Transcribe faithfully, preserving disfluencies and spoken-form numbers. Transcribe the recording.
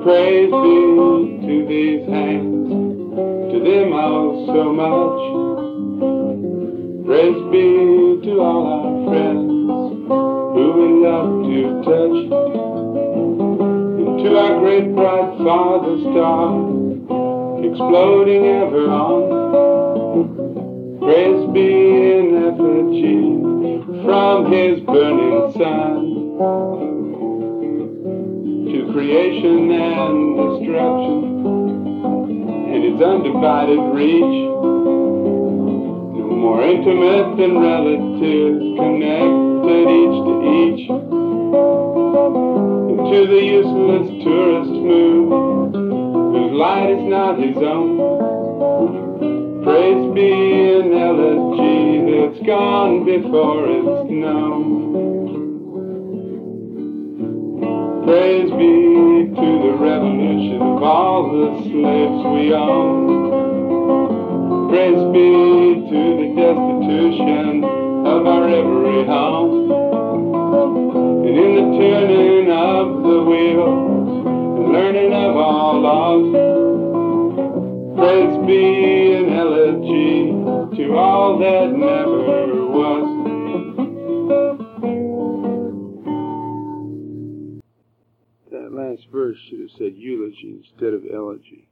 Praise be to these hands, to them I owe so much. Praise be to all our friends who we love to touch. And to our great bright Father Star, exploding ever on. Praise be in effigy from his burning sun. To creation and destruction and its undivided reach, no more intimate than relatives, connected each to each. And to the useless tourist moon, whose light is not his own, praise be an elegy that's gone before it's known. Praise be to the revolution of all the slaves we own. Praise be to the destitution of our every home. And in the turning of the wheel, the learning of all laws, praise be an elegy to all that never was. That last verse should have said eulogy instead of elegy.